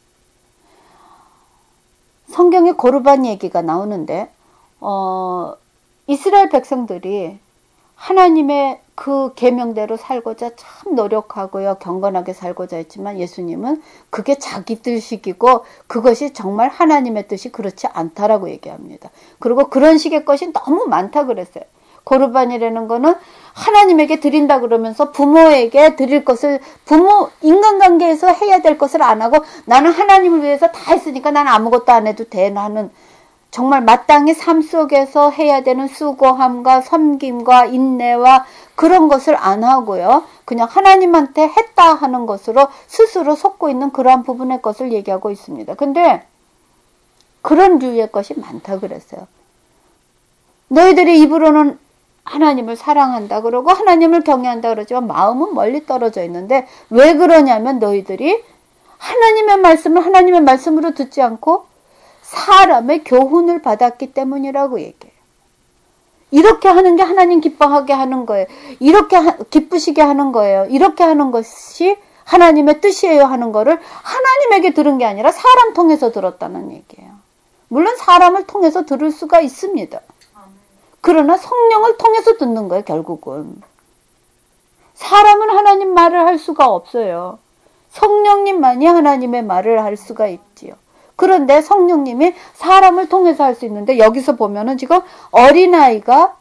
S1: 성경에 고르반 얘기가 나오는데 어, 이스라엘 백성들이 하나님의 그 계명대로 살고자 참 노력하고요, 경건하게 살고자 했지만 예수님은 그게 자기 뜻이고 그것이 정말 하나님의 뜻이 그렇지 않다라고 얘기합니다. 그리고 그런 식의 것이 너무 많다 그랬어요. 고르반이라는 거는 하나님에게 드린다 그러면서 부모에게 드릴 것을 부모 인간관계에서 해야 될 것을 안 하고 나는 하나님을 위해서 다 했으니까 나는 아무것도 안 해도 돼 하는, 정말 마땅히 삶 속에서 해야 되는 수고함과 섬김과 인내와 그런 것을 안 하고요, 그냥 하나님한테 했다 하는 것으로 스스로 속고 있는 그러한 부분의 것을 얘기하고 있습니다. 근데 그런 류의 것이 많다 그랬어요. 너희들이 입으로는 하나님을 사랑한다 그러고 하나님을 경외한다 그러지만 마음은 멀리 떨어져 있는데 왜 그러냐면 너희들이 하나님의 말씀을 하나님의 말씀으로 듣지 않고 사람의 교훈을 받았기 때문이라고 얘기해요. 이렇게 하는 게 하나님 기뻐하게 하는 거예요. 이렇게 하, 기쁘시게 하는 거예요. 이렇게 하는 것이 하나님의 뜻이에요 하는 거를 하나님에게 들은 게 아니라 사람 통해서 들었다는 얘기예요. 물론 사람을 통해서 들을 수가 있습니다. 그러나 성령을 통해서 듣는 거예요, 결국은. 사람은 하나님 말을 할 수가 없어요. 성령님만이 하나님의 말을 할 수가 있지요. 그런데 성령님이 사람을 통해서 할 수 있는데 여기서 보면은 지금 어린아이가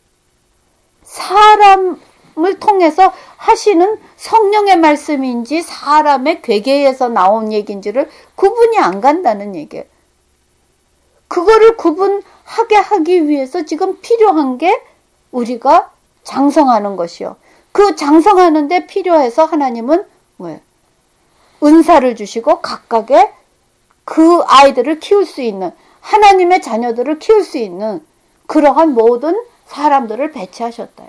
S1: 사람을 통해서 하시는 성령의 말씀인지 사람의 괴계에서 나온 얘기인지를 구분이 안 간다는 얘기예요. 그거를 구분하게 하기 위해서 지금 필요한 게 우리가 장성하는 것이요. 그 장성하는데 필요해서 하나님은 왜? 은사를 주시고 각각의 그 아이들을 키울 수 있는, 하나님의 자녀들을 키울 수 있는 그러한 모든 사람들을 배치하셨다.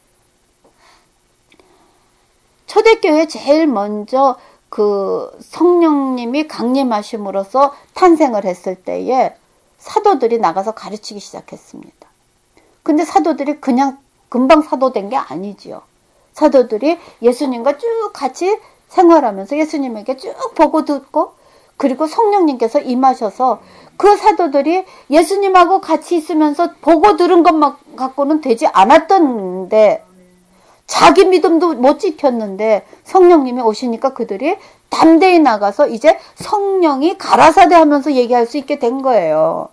S1: 초대교회 제일 먼저 그 성령님이 강림하심으로써 탄생을 했을 때에 사도들이 나가서 가르치기 시작했습니다. 근데 사도들이 그냥 금방 사도된 게 아니지요. 사도들이 예수님과 쭉 같이 생활하면서 예수님에게 쭉 보고 듣고 그리고 성령님께서 임하셔서 그 사도들이 예수님하고 같이 있으면서 보고 들은 것만 갖고는 되지 않았던데 자기 믿음도 못 지켰는데 성령님이 오시니까 그들이 담대히 나가서 이제 성령이 가라사대 하면서 얘기할 수 있게 된 거예요.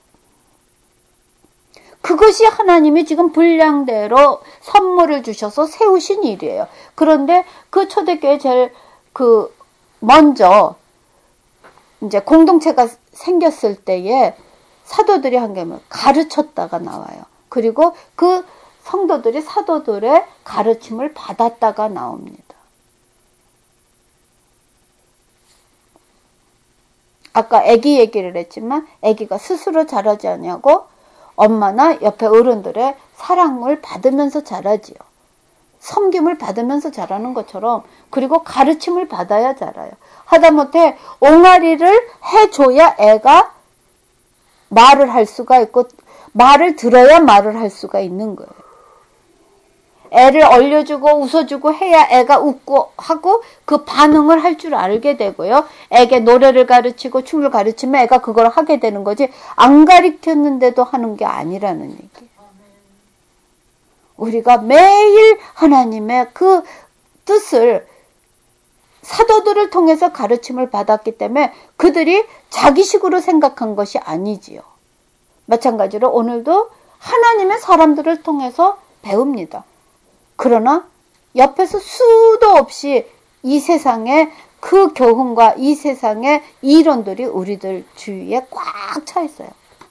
S1: 그것이 하나님이 지금 분량대로 선물을 주셔서 세우신 일이에요. 그런데 그 초대교회 제일 그 먼저 이제 공동체가 생겼을 때에 사도들이 한 게 뭐 가르쳤다가 나와요. 그리고 그 성도들이 사도들의 가르침을 받았다가 나옵니다. 아까 아기 얘기를 했지만 아기가 스스로 자라지 않냐고 엄마나 옆에 어른들의 사랑을 받으면서 자라지요. 섬김을 받으면서 자라는 것처럼, 그리고 가르침을 받아야 자라요. 하다못해 옹알이를 해줘야 애가 말을 할 수가 있고, 말을 들어야 말을 할 수가 있는 거예요. 애를 얼려주고 웃어주고 해야 애가 웃고 하고 그 반응을 할 줄 알게 되고요. 애에게 노래를 가르치고 춤을 가르치면 애가 그걸 하게 되는 거지, 안 가르쳤는데도 하는 게 아니라는 얘기예요. 우리가 매일 하나님의 그 뜻을 사도들을 통해서 가르침을 받았기 때문에 그들이 자기식으로 생각한 것이 아니지요. 마찬가지로 오늘도 하나님의 사람들을 통해서 배웁니다. 그러나 옆에서 수도 없이 이 세상에 그 교훈과 이 세상의 이론들이 우리들 주위에 꽉 차 있어요.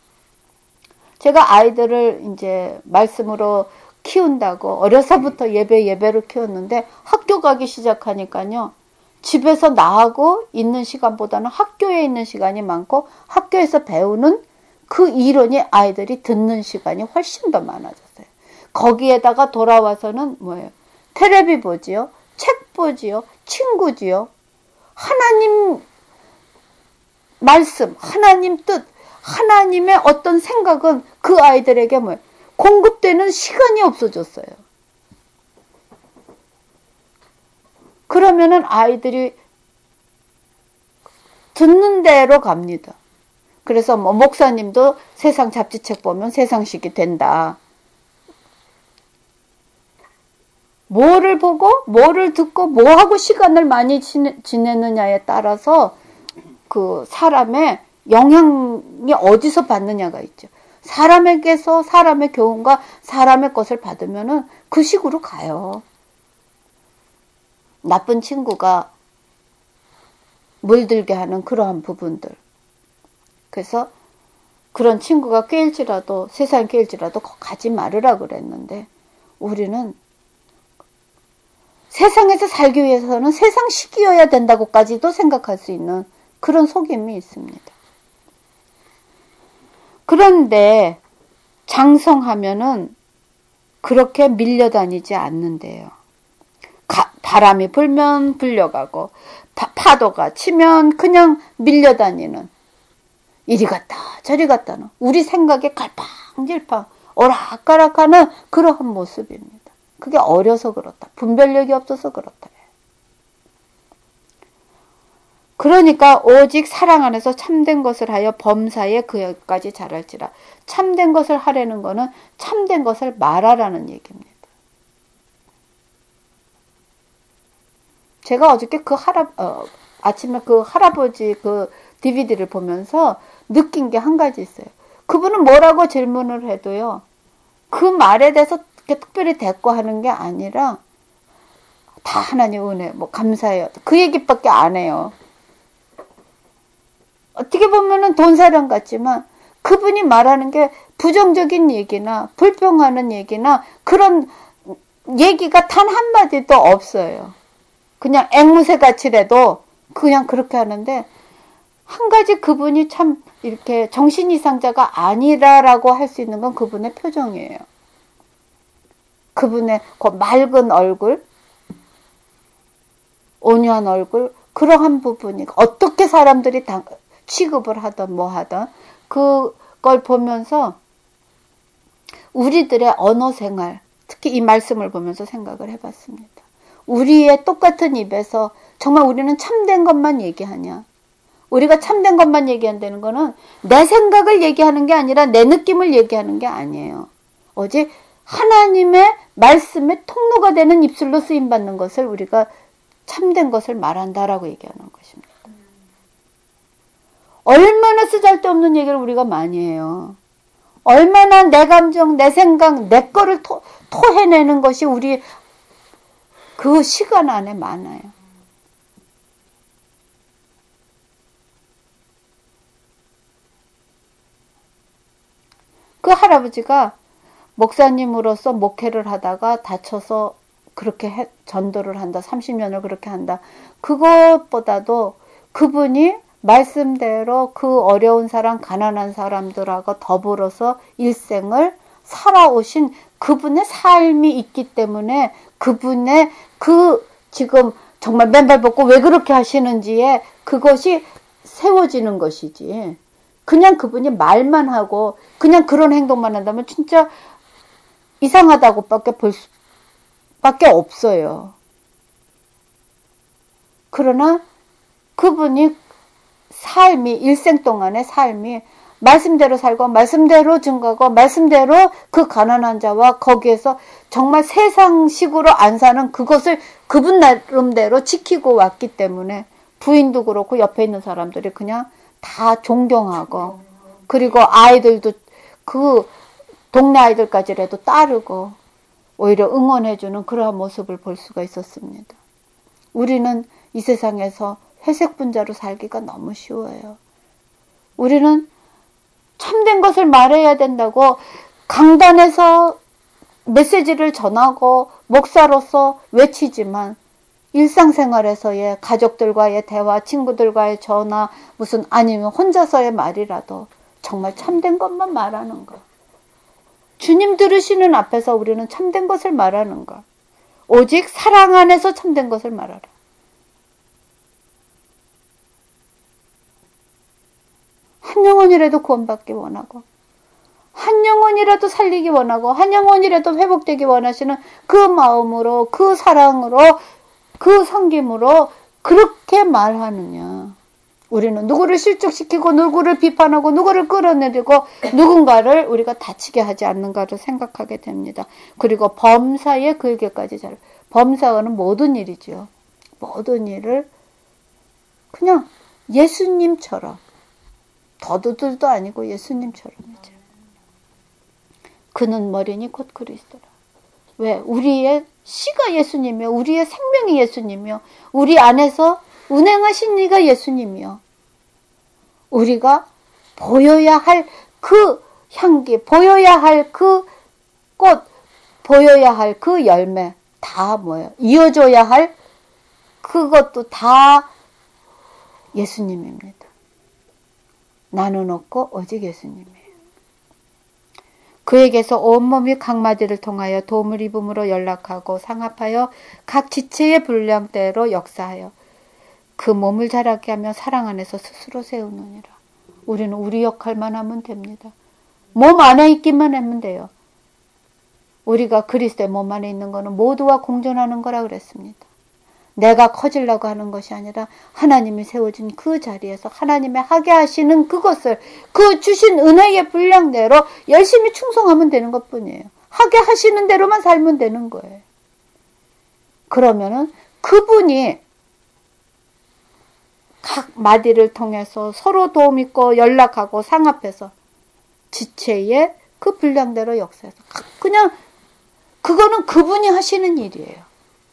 S1: 제가 아이들을 이제 말씀으로 키운다고 어려서부터 예배 예배로 키웠는데, 학교 가기 시작하니까요, 집에서 나하고 있는 시간보다는 학교에 있는 시간이 많고, 학교에서 배우는 그 이론이 아이들이 듣는 시간이 훨씬 더 많아졌어요. 거기에다가 돌아와서는 뭐예요? 텔레비 보지요, 책 보지요, 친구지요. 하나님 말씀, 하나님 뜻, 하나님의 어떤 생각은 그 아이들에게 뭐예요? 공급되는 시간이 없어졌어요. 그러면은 아이들이 듣는 대로 갑니다. 그래서 뭐 목사님도 세상 잡지책 보면 세상식이 된다. 뭐를 보고 뭐를 듣고 뭐하고 시간을 많이 지내느냐에 따라서 그 사람의 영향이 어디서 받느냐가 있죠. 사람에게서 사람의 교훈과 사람의 것을 받으면은 그 식으로 가요. 나쁜 친구가 물들게 하는 그러한 부분들. 그래서 그런 친구가 꾀일지라도, 세상 꾀일지라도 가지 말으라 그랬는데, 우리는 세상에서 살기 위해서는 세상식이어야 된다고까지도 생각할 수 있는 그런 속임이 있습니다. 그런데 장성하면은 그렇게 밀려다니지 않는데요. 가, 바람이 불면 불려가고, 파, 파도가 치면 그냥 밀려다니는, 이리 갔다 저리 갔다는, 우리 생각에 갈팡질팡 오락가락하는 그러한 모습입니다. 그게 어려서 그렇다. 분별력이 없어서 그렇다. 그러니까 오직 사랑 안에서 참된 것을 하여 범사에 그까지 자랄지라. 참된 것을 하려는 거는 참된 것을 말하라는 얘기입니다. 제가 어저께 그 할아, 어, 아침에 그 할아버지 그 디비디를 보면서 느낀 게 한 가지 있어요. 그분은 뭐라고 질문을 해도요, 그 말에 대해서 특별히 대꾸하는 게 아니라 다 하나님 은혜, 뭐 감사해요, 그 얘기밖에 안 해요. 어떻게 보면은 돈사람 같지만 그분이 말하는 게 부정적인 얘기나 불평하는 얘기나 그런 얘기가 단 한마디도 없어요. 그냥 앵무새 같이라도 그냥 그렇게 하는데, 한 가지 그분이 참 이렇게 정신 이상자가 아니라라고 할 수 있는 건 그분의 표정이에요. 그분의 그 맑은 얼굴, 온유한 얼굴, 그러한 부분이 어떻게 사람들이 다 취급을 하든 뭐 하든 그걸 보면서 우리들의 언어 생활, 특히 이 말씀을 보면서 생각을 해봤습니다. 우리의 똑같은 입에서 정말 우리는 참된 것만 얘기하냐? 우리가 참된 것만 얘기한다는 거는 내 생각을 얘기하는 게 아니라 내 느낌을 얘기하는 게 아니에요. 오직 하나님의 말씀의 통로가 되는 입술로 쓰임받는 것을 우리가 참된 것을 말한다라고 얘기하는 것입니다. 얼마나 쓰잘데없는 얘기를 우리가 많이 해요. 얼마나 내 감정, 내 생각, 내 거를 토, 토해내는 것이 우리 그 시간 안에 많아요. 그 할아버지가 목사님으로서 목회를 하다가 다쳐서 그렇게 해, 전도를 한다, 삼십 년을 그렇게 한다. 그것보다도 그분이 말씀대로 그 어려운 사람, 가난한 사람들하고 더불어서 일생을 살아오신 그분의 삶이 있기 때문에 그분의 그 지금 정말 맨발 벗고 왜 그렇게 하시는지에 그것이 세워지는 것이지. 그냥 그분이 말만 하고 그냥 그런 행동만 한다면 진짜 이상하다고 밖에 볼 수밖에 없어요. 그러나 그분이 삶이 일생 동안의 삶이 말씀대로 살고 말씀대로 증거하고 말씀대로 그 가난한 자와 거기에서 정말 세상식으로 안 사는 그것을 그분 나름대로 지키고 왔기 때문에 부인도 그렇고 옆에 있는 사람들이 그냥 다 존경하고 그리고 아이들도 그 동네 아이들까지라도 따르고 오히려 응원해주는 그러한 모습을 볼 수가 있었습니다. 우리는 이 세상에서 회색 분자로 살기가 너무 쉬워요. 우리는 참된 것을 말해야 된다고 강단에서 메시지를 전하고 목사로서 외치지만 일상생활에서의 가족들과의 대화, 친구들과의 전화, 무슨 아니면 혼자서의 말이라도 정말 참된 것만 말하는 것. 주님 들으시는 앞에서 우리는 참된 것을 말하는 것. 오직 사랑 안에서 참된 것을 말하라. 한 영혼이라도 구원받기 원하고 한 영혼이라도 살리기 원하고 한 영혼이라도 회복되기 원하시는 그 마음으로 그 사랑으로 그 섬김으로 그렇게 말하느냐. 우리는 누구를 실족시키고 누구를 비판하고 누구를 끌어내리고 누군가를 우리가 다치게 하지 않는가를 생각하게 됩니다. 그리고 범사의 글계까지 잘 범사는 모든 일이죠. 모든 일을 그냥 예수님처럼 더도들도 아니고 예수님처럼이죠. 그는 머리니 곧 그리스도라. 왜? 우리의 씨가 예수님이요. 우리의 생명이 예수님이요. 우리 안에서 운행하신 이가 예수님이요. 우리가 보여야 할 그 향기, 보여야 할 그 꽃, 보여야 할 그 열매 다 뭐예요? 이어줘야 할 그것도 다 예수님입니다. 나는 없고 오직 예수님이에요. 그에게서 온몸이 각마디를 통하여 도움을 입음으로 연락하고 상합하여 각 지체의 분량대로 역사하여 그 몸을 자라게 하며 사랑 안에서 스스로 세우느니라. 우리는 우리 역할만 하면 됩니다. 몸 안에 있기만 하면 돼요. 우리가 그리스도의 몸 안에 있는 것은 모두와 공존하는 거라 그랬습니다. 내가 커지려고 하는 것이 아니라 하나님이 세워진 그 자리에서 하나님의 하게 하시는 그것을 그 주신 은혜의 분량대로 열심히 충성하면 되는 것뿐이에요. 하게 하시는 대로만 살면 되는 거예요. 그러면은 그분이 각 마디를 통해서 서로 도움 있고 연락하고 상합해서 지체의 그 분량대로 역사해서 그냥 그거는 그분이 하시는 일이에요.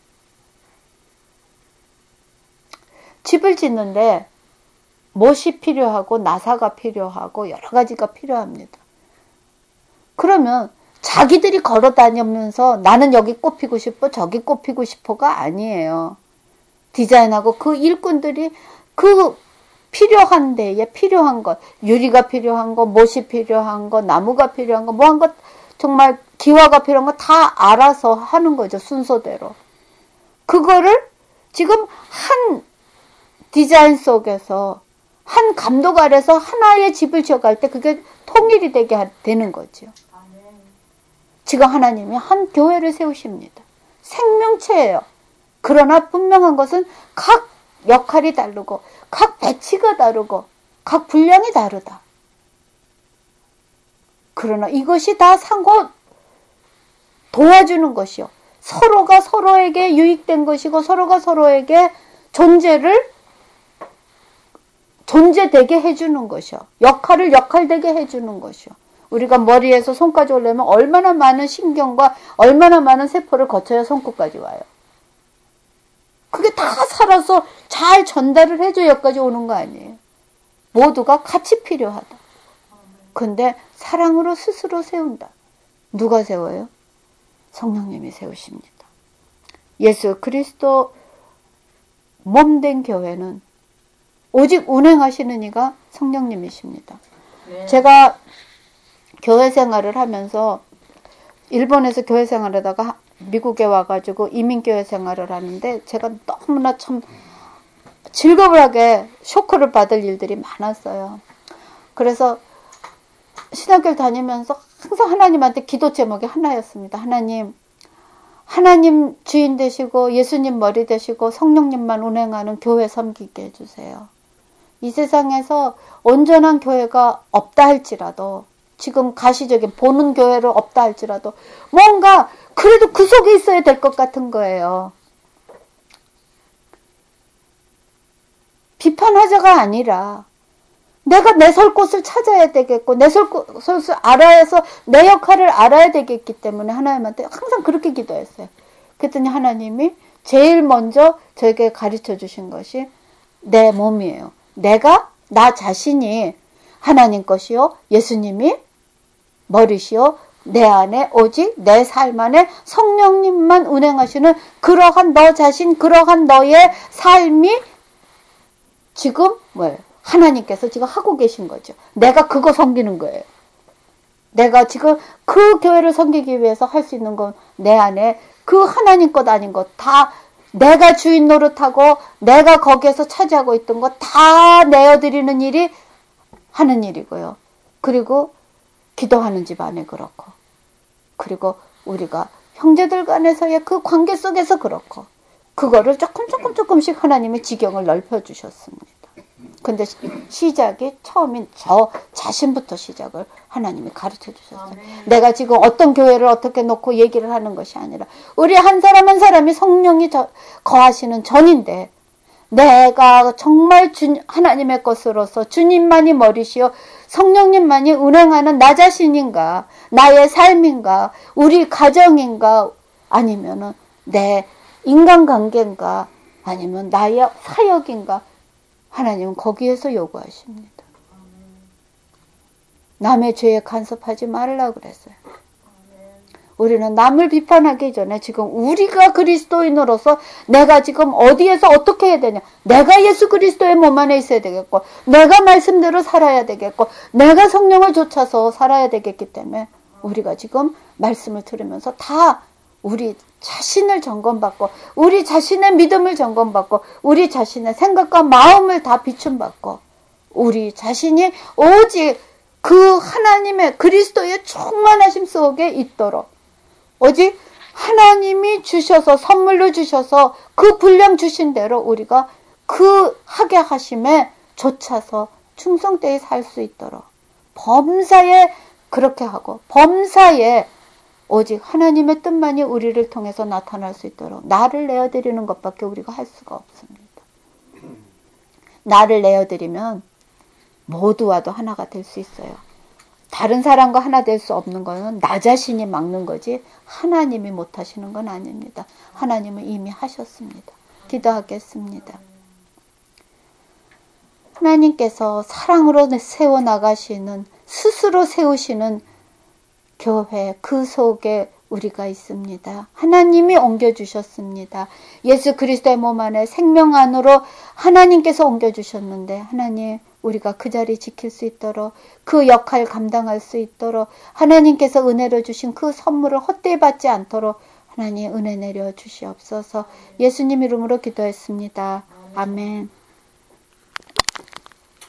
S1: 집을 짓는데 못이 필요하고 나사가 필요하고 여러 가지가 필요합니다. 그러면 자기들이 걸어 다니면서 나는 여기 꼽히고 싶어 저기 꼽히고 싶어가 아니에요. 디자인하고 그 일꾼들이 그 필요한 데에 필요한 것, 유리가 필요한 거, 못이 필요한 거, 나무가 필요한 거, 뭐 한 것, 정말 기와가 필요한 거 다 알아서 하는 거죠. 순서대로. 그거를 지금 한 디자인 속에서 한 감독 아래서 하나의 집을 지어갈 때 그게 통일이 되게 되는 거죠. 지금 하나님이 한 교회를 세우십니다. 생명체예요. 그러나 분명한 것은 각 역할이 다르고 각 배치가 다르고 각 분량이 다르다. 그러나 이것이 다 상호 도와주는 것이요. 서로가 서로에게 유익된 것이고 서로가 서로에게 존재를 존재되게 해주는 것이요. 역할을 역할되게 해주는 것이요. 우리가 머리에서 손까지 오려면 얼마나 많은 신경과 얼마나 많은 세포를 거쳐야 손끝까지 와요. 그게 다 살아서 잘 전달을 해줘야 여기까지 오는 거 아니에요. 모두가 같이 필요하다. 근데 사랑으로 스스로 세운다. 누가 세워요? 성령님이 세우십니다. 예수 그리스도 몸된 교회는 오직 운행하시는 이가 성령님이십니다. 네. 제가 교회 생활을 하면서 일본에서 교회 생활하다가 미국에 와가지고 이민교회 생활을 하는데 제가 너무나 참 즐거워하게 쇼크를 받을 일들이 많았어요. 그래서 신학교를 다니면서 항상 하나님한테 기도 제목이 하나였습니다. 하나님, 하나님 주인 되시고 예수님 머리 되시고 성령님만 운행하는 교회 섬기게 해주세요. 이 세상에서 온전한 교회가 없다 할지라도, 지금 가시적인 보는 교회를 없다 할지라도 뭔가 그래도 그 속에 있어야 될 것 같은 거예요. 비판하자가 아니라 내가 내 설 곳을 찾아야 되겠고 내 설 곳을 알아야서 내 역할을 알아야 되겠기 때문에 하나님한테 항상 그렇게 기도했어요. 그랬더니 하나님이 제일 먼저 저에게 가르쳐 주신 것이 내 몸이에요. 내가 나 자신이 하나님 것이요 예수님이 머리시요 내 안에 오직 내 삶 안에 성령님만 운행하시는 그러한 너 자신, 그러한 너의 삶이 지금 뭐예요? 하나님께서 지금 하고 계신 거죠. 내가 그거 섬기는 거예요. 내가 지금 그 교회를 섬기기 위해서 할 수 있는 건 내 안에 그 하나님 것 아닌 것 다 내가 주인 노릇하고 내가 거기에서 차지하고 있던 거 다 내어드리는 일이 하는 일이고요. 그리고 기도하는 집 안에 그렇고, 그리고 우리가 형제들 간에서의 그 관계 속에서 그렇고, 그거를 조금 조금 조금씩 하나님의 지경을 넓혀주셨습니다. 근데 시작이 처음인 저 자신부터 시작을 하나님이 가르쳐 주셨어요. 아멘. 내가 지금 어떤 교회를 어떻게 놓고 얘기를 하는 것이 아니라 우리 한 사람 한 사람이 성령이 저, 거하시는 전인데 내가 정말 주, 하나님의 것으로서 주님만이 머리시요 성령님만이 운행하는 나 자신인가, 나의 삶인가, 우리 가정인가, 아니면은 내 인간관계인가, 아니면 나의 사역인가, 하나님은 거기에서 요구하십니다. 남의 죄에 간섭하지 말라 그랬어요. 우리는 남을 비판하기 전에 지금 우리가 그리스도인으로서 내가 지금 어디에서 어떻게 해야 되냐. 내가 예수 그리스도의 몸 안에 있어야 되겠고, 내가 말씀대로 살아야 되겠고, 내가 성령을 좇아서 살아야 되겠기 때문에 우리가 지금 말씀을 들으면서 다 우리 자신을 점검받고, 우리 자신의 믿음을 점검받고, 우리 자신의 생각과 마음을 다 비춤받고, 우리 자신이 오직 그 하나님의 그리스도의 충만하심 속에 있도록, 오직 하나님이 주셔서 선물로 주셔서 그 분량 주신 대로 우리가 그 하게 하심에 좇아서 충성되이 살 수 있도록 범사에 그렇게 하고, 범사에 오직 하나님의 뜻만이 우리를 통해서 나타날 수 있도록 나를 내어드리는 것밖에 우리가 할 수가 없습니다. 나를 내어드리면 모두와도 하나가 될 수 있어요. 다른 사람과 하나 될 수 없는 거는 나 자신이 막는 거지 하나님이 못하시는 건 아닙니다. 하나님은 이미 하셨습니다. 기도하겠습니다. 하나님께서 사랑으로 세워나가시는, 스스로 세우시는 교회, 그 속에 우리가 있습니다. 하나님이 옮겨주셨습니다. 예수 그리스도의 몸 안에 생명 안으로 하나님께서 옮겨주셨는데, 하나님 우리가 그 자리 지킬 수 있도록, 그 역할 감당할 수 있도록, 하나님께서 은혜로 주신 그 선물을 헛되이 받지 않도록 하나님 은혜 내려 주시옵소서. 예수님 이름으로 기도했습니다. 아멘.